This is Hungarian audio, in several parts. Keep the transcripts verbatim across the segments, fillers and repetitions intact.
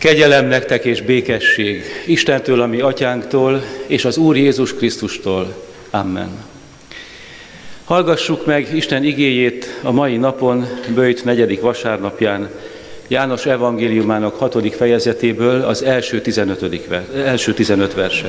Kegyelem nektek és békesség Istentől, a mi atyánktól, és az Úr Jézus Krisztustól. Amen. Hallgassuk meg Isten igéjét a mai napon, Böjt negyedik vasárnapján, János evangéliumának hatodik fejezetéből az első, tizenötödik, első tizenöt verset.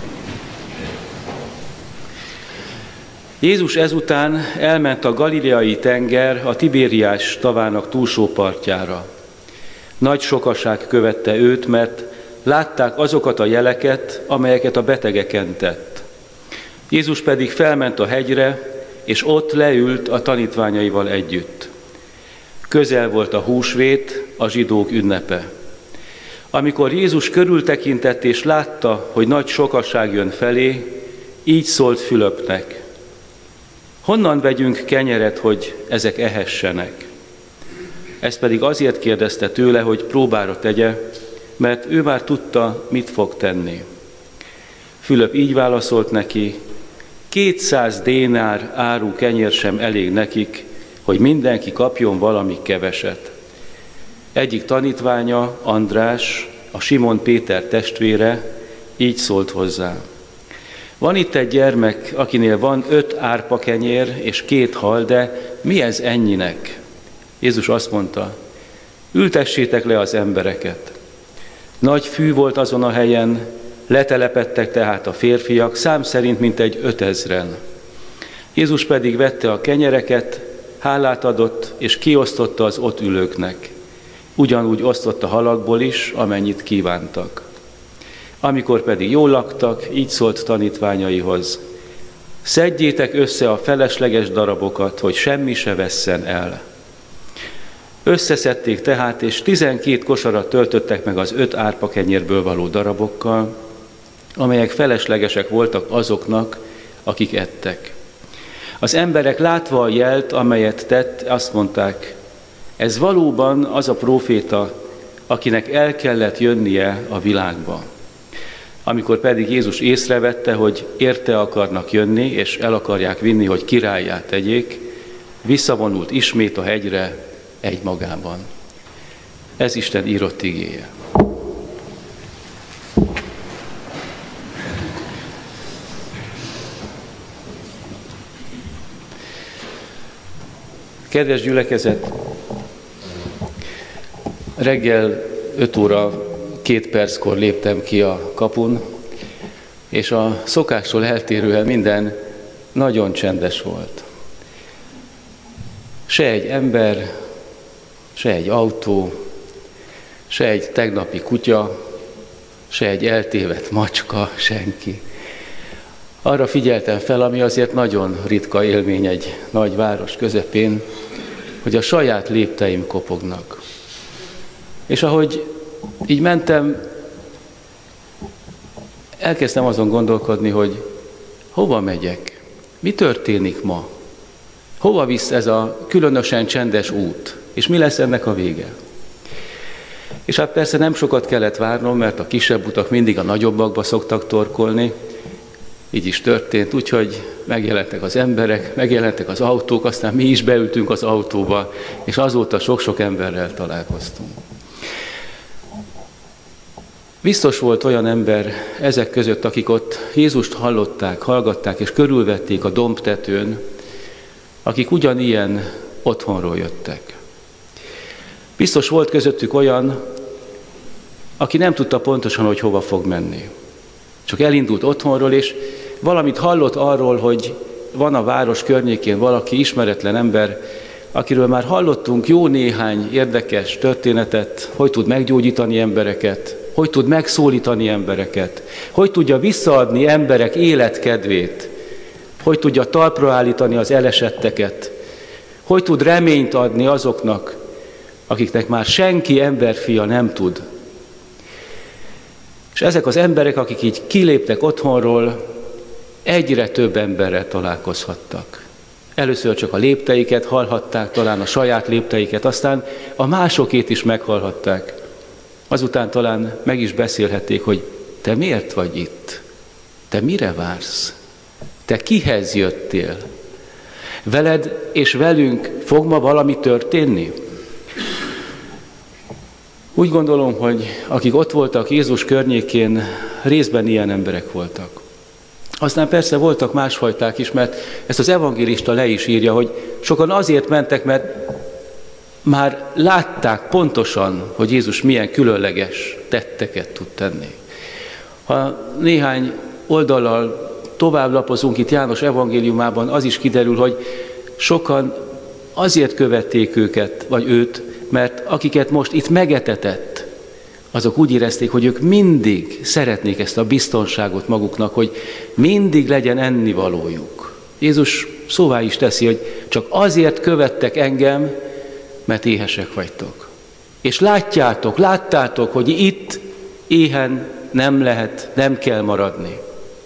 Jézus ezután elment a galileai tenger a Tibériás tavának túlsó partjára. Nagy sokaság követte őt, mert látták azokat a jeleket, amelyeket a betegeken tett. Jézus pedig felment a hegyre, és ott leült a tanítványaival együtt. Közel volt a húsvét, a zsidók ünnepe. Amikor Jézus körültekintett és látta, hogy nagy sokaság jön felé, így szólt Fülöpnek: honnan vegyünk kenyeret, hogy ezek ehessenek? Ezt pedig azért kérdezte tőle, hogy próbára tegye, mert ő már tudta, mit fog tenni. Fülöp így válaszolt neki: kétszáz dénár áru kenyér sem elég nekik, hogy mindenki kapjon valami keveset. Egyik tanítványa, András, a Simon Péter testvére, így szólt hozzá: van itt egy gyermek, akinél van öt árpa kenyér és két hal, de mi ez ennyinek? Jézus azt mondta: ültessétek le az embereket. Nagy fű volt azon a helyen, letelepedtek tehát a férfiak, szám szerint mintegy ötezren. Jézus pedig vette a kenyereket, hálát adott, és kiosztotta az ott ülőknek. Ugyanúgy osztotta halakból is, amennyit kívántak. Amikor pedig jól laktak, így szólt tanítványaihoz: szedjétek össze a felesleges darabokat, hogy semmi se vesszen el. Összeszedték tehát, és tizenkét kosarat töltöttek meg az öt árpa kenyérből való darabokkal, amelyek feleslegesek voltak azoknak, akik ettek. Az emberek látva a jelt, amelyet tett, azt mondták: ez valóban az a próféta, akinek el kellett jönnie a világba. Amikor pedig Jézus észrevette, hogy érte akarnak jönni, és el akarják vinni, hogy királlyá tegyék, visszavonult ismét a hegyre egymagában. Ez Isten írott igéje. Kedves gyülekezet, reggel öt óra két perckor léptem ki a kapun, és a szokástól eltérően minden nagyon csendes volt. Se egy ember, se egy autó, se egy tegnapi kutya, se egy eltévedt macska, senki. Arra figyeltem fel, ami azért nagyon ritka élmény egy nagy város közepén, hogy a saját lépteim kopognak. És ahogy így mentem, elkezdtem azon gondolkodni, hogy hova megyek, mi történik ma, hova visz ez a különösen csendes út, és mi lesz ennek a vége. És hát persze nem sokat kellett várnom, mert a kisebb utak mindig a nagyobbakba szoktak torkolni, így is történt, úgyhogy megjelentek az emberek, megjelentek az autók, aztán mi is beültünk az autóba, és azóta sok-sok emberrel találkoztunk. Biztos volt olyan ember ezek között, akik ott Jézust hallották, hallgatták és körülvették a dombtetőn, akik ugyanilyen otthonról jöttek. Biztos volt közöttük olyan, aki nem tudta pontosan, hogy hova fog menni. Csak elindult otthonról, és valamit hallott arról, hogy van a város környékén valaki ismeretlen ember, akiről már hallottunk jó néhány érdekes történetet, hogy tud meggyógyítani embereket, hogy tud megszólítani embereket, hogy tudja visszaadni emberek életkedvét, hogy tudja talpra állítani az elesetteket, hogy tud reményt adni azoknak, akiknek már senki emberfia nem tud. És ezek az emberek, akik így kiléptek otthonról, egyre több emberrel találkozhattak. Először csak a lépteiket hallhatták, talán a saját lépteiket, aztán a másokét is meghallhatták. Azután talán meg is beszélhették, hogy te miért vagy itt? Te mire vársz? Te kihez jöttél? Veled és velünk fog ma valami történni? Úgy gondolom, hogy akik ott voltak Jézus környékén, részben ilyen emberek voltak. Aztán persze voltak másfajták is, mert ezt az evangélista le is írja, hogy sokan azért mentek, mert már látták pontosan, hogy Jézus milyen különleges tetteket tud tenni. Ha néhány oldallal tovább lapozunk itt János evangéliumában, az is kiderül, hogy sokan azért követték őket, vagy őt, mert akiket most itt megetetett, azok úgy érezték, hogy ők mindig szeretnék ezt a biztonságot maguknak, hogy mindig legyen ennivalójuk. Jézus szóvá is teszi, hogy csak azért követtek engem, mert éhesek vagytok. És látjátok, láttátok, hogy itt éhen nem lehet, nem kell maradni.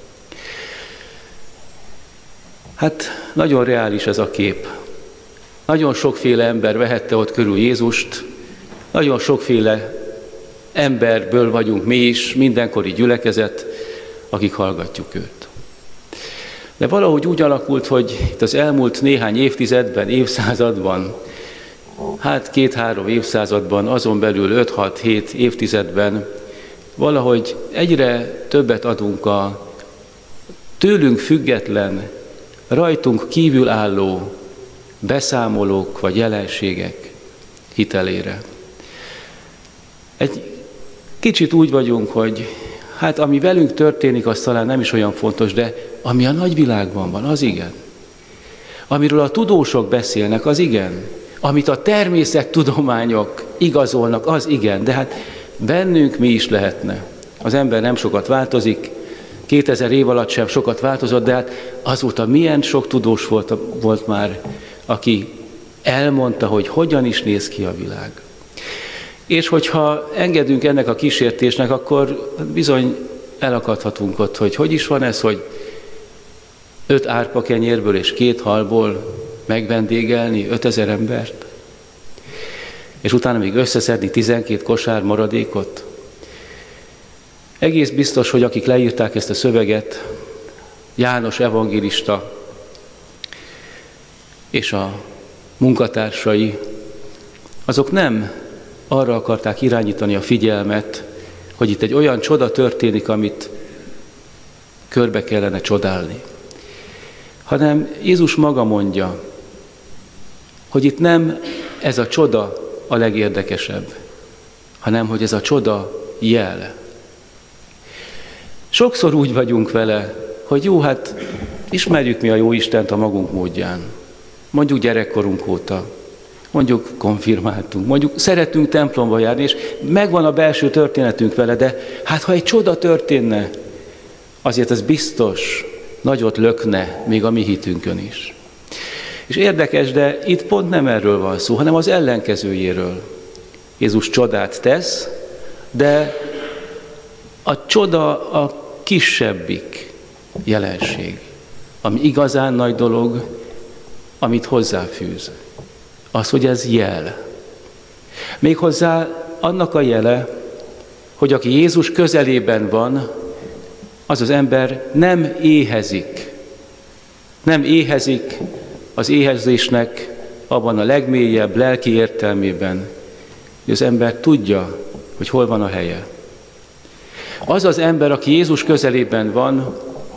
Hát nagyon reális ez a kép. Nagyon sokféle ember vehette ott körül Jézust, nagyon sokféle emberből vagyunk mi is, mindenkori gyülekezet, akik hallgatjuk őt. De valahogy úgy alakult, hogy itt az elmúlt néhány évtizedben, évszázadban, hát két-három évszázadban, azon belül öt-hat-hét évtizedben valahogy egyre többet adunk a tőlünk független, rajtunk kívül álló beszámolók vagy jelenségek hitelére. Egy kicsit úgy vagyunk, hogy hát ami velünk történik, az talán nem is olyan fontos, de ami a nagyvilágban van, az igen. Amiről a tudósok beszélnek, az igen. Amit a természettudományok igazolnak, az igen. De hát bennünk mi is lehetne. Az ember nem sokat változik, kétezer év alatt sem sokat változott, de hát azóta milyen sok tudós volt, volt már, aki elmondta, hogy hogyan is néz ki a világ. És hogyha engedünk ennek a kísértésnek, akkor bizony elakadhatunk ott, hogy hogy is van ez, hogy öt árpa kenyérből és két halból megvendégelni ötezer embert, és utána még összeszedni tizenkét kosár maradékot. Egész biztos, hogy akik leírták ezt a szöveget, János evangélista és a munkatársai, azok nem arra akarták irányítani a figyelmet, hogy itt egy olyan csoda történik, amit körbe kellene csodálni. Hanem Jézus maga mondja, hogy itt nem ez a csoda a legérdekesebb, hanem hogy ez a csoda jel. Sokszor úgy vagyunk vele, hogy jó, hát ismerjük mi a jó Istent a magunk módján. Mondjuk gyerekkorunk óta, mondjuk konfirmáltunk, mondjuk szeretünk templomba járni, és megvan a belső történetünk vele, de hát ha egy csoda történne, azért ez biztos nagyot lökne még a mi hitünkön is. És érdekes, de itt pont nem erről van szó, hanem az ellenkezőjéről. Jézus csodát tesz, de a csoda a kisebbik jelenség, ami igazán nagy dolog, amit hozzáfűz. Az, hogy ez jel. Méghozzá annak a jele, hogy aki Jézus közelében van, az az ember nem éhezik. Nem éhezik az éhezésnek abban a legmélyebb lelki értelmében, hogy az ember tudja, hogy hol van a helye. Az az ember, aki Jézus közelében van,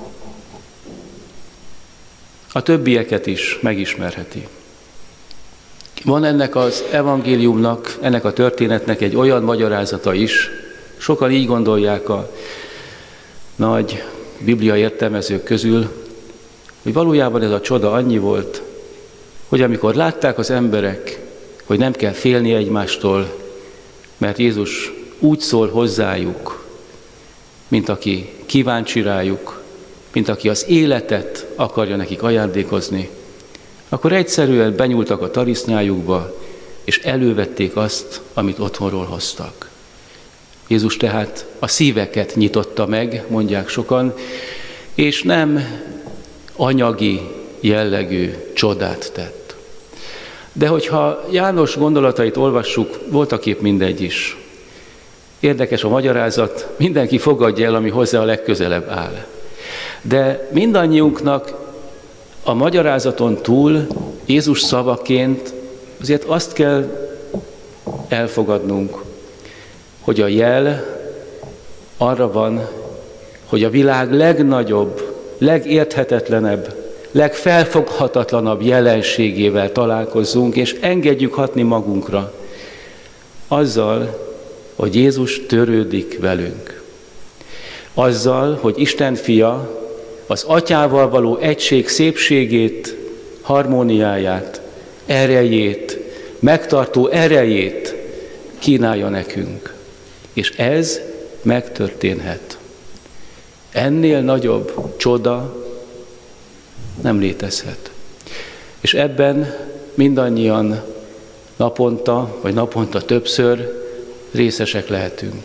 a többieket is megismerheti. Van ennek az evangéliumnak, ennek a történetnek egy olyan magyarázata is, sokan így gondolják a nagy biblia értelmezők közül, hogy valójában ez a csoda annyi volt, hogy amikor látták az emberek, hogy nem kell félni egymástól, mert Jézus úgy szól hozzájuk, mint aki kíváncsi rájuk, mint aki az életet akarja nekik ajándékozni, akkor egyszerűen benyúltak a tarisznyájukba, és elővették azt, amit otthonról hoztak. Jézus tehát a szíveket nyitotta meg, mondják sokan, és nem anyagi jellegű csodát tett. De hogyha János gondolatait olvassuk, voltaképp mindegy is. Érdekes a magyarázat, mindenki fogadja el, ami hozzá a legközelebb áll. De mindannyiunknak a magyarázaton túl Jézus szavaként azért azt kell elfogadnunk, hogy a jel arra van, hogy a világ legnagyobb, legérthetetlenebb, legfelfoghatatlanabb jelenségével találkozzunk, és engedjük hatni magunkra, azzal, hogy Jézus törődik velünk. Azzal, hogy Isten fia az atyával való egység szépségét, harmóniáját, erejét, megtartó erejét kínálja nekünk. És ez megtörténhet. Ennél nagyobb csoda nem létezhet. És ebben mindannyian naponta, vagy naponta többször részesek lehetünk.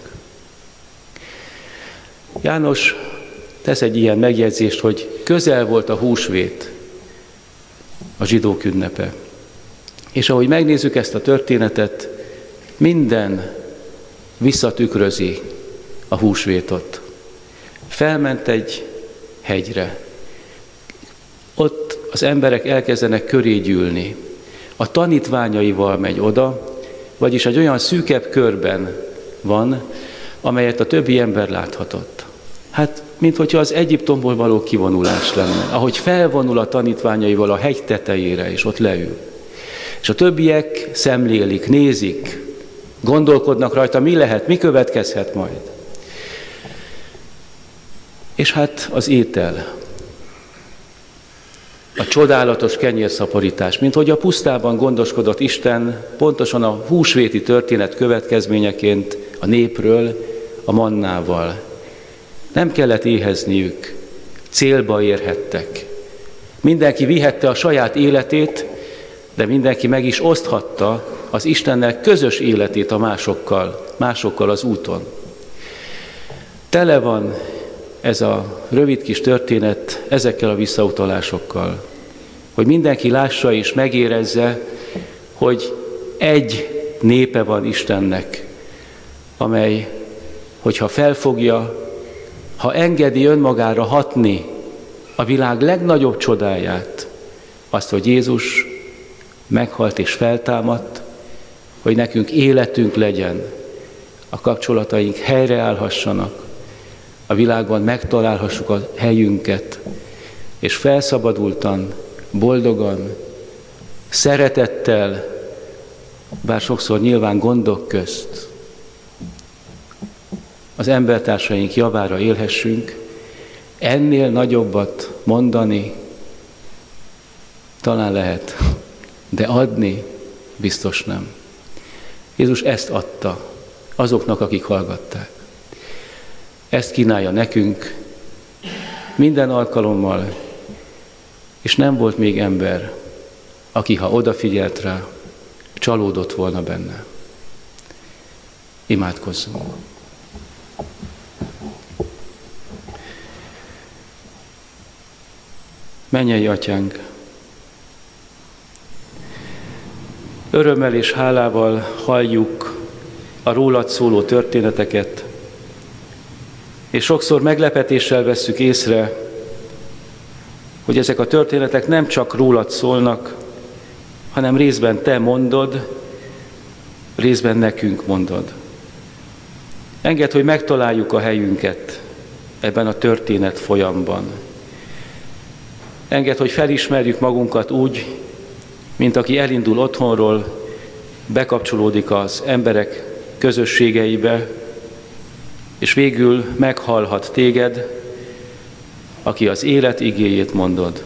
János tesz egy ilyen megjegyzést, hogy közel volt a húsvét, a zsidók ünnepe. És ahogy megnézzük ezt a történetet, minden visszatükrözi a húsvétot. Felment egy hegyre. Ott az emberek elkezdenek köré gyűlni. A tanítványaival megy oda, vagyis egy olyan szűkebb körben van, amelyet a többi ember láthatott. Hát, minthogyha az Egyiptomból való kivonulás lenne, ahogy felvonul a tanítványaival a hegy tetejére, és ott leül. És a többiek szemlélik, nézik, gondolkodnak rajta, mi lehet, mi következhet majd. És hát az étel, a csodálatos kenyérszaporítás, mint hogy a pusztában gondoskodott Isten pontosan a húsvéti történet következményeként a népről, a mannával. Nem kellett éhezniük, célba érhettek. Mindenki vihette a saját életét, de mindenki meg is oszthatta az Istennel közös életét a másokkal, másokkal az úton. Tele van ez a rövid kis történet ezekkel a visszautalásokkal, hogy mindenki lássa és megérezze, hogy egy népe van Istennek, amely, hogyha felfogja, ha engedi önmagára hatni a világ legnagyobb csodáját, azt, hogy Jézus meghalt és feltámadt, hogy nekünk életünk legyen, a kapcsolataink helyreállhassanak, a világban megtalálhassuk a helyünket, és felszabadultan, boldogan, szeretettel, bár sokszor nyilván gondok közt, az embertársaink javára élhessünk, ennél nagyobbat mondani talán lehet, de adni biztos nem. Jézus ezt adta azoknak, akik hallgatták. Ezt kínálja nekünk minden alkalommal, és nem volt még ember, aki, ha odafigyelt rá, csalódott volna benne. Imádkozzunk! Mennyei Atyánk, örömmel és hálával halljuk a rólad szóló történeteket, és sokszor meglepetéssel vesszük észre, hogy ezek a történetek nem csak rólad szólnak, hanem részben te mondod, részben nekünk mondod. Engedd, hogy megtaláljuk a helyünket ebben a történet folyamban. Engedd, hogy felismerjük magunkat úgy, mint aki elindul otthonról, bekapcsolódik az emberek közösségeibe, és végül meghallhat téged, aki az élet igéjét mondod.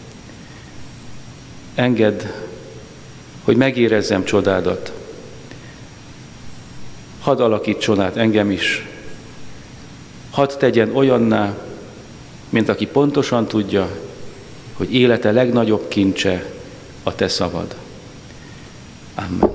Engedd, hogy megérezzem csodádat. Hadd alakítson át engem is. Hadd tegyen olyanná, mint aki pontosan tudja, hogy élete legnagyobb kincse a te szavad. Amen.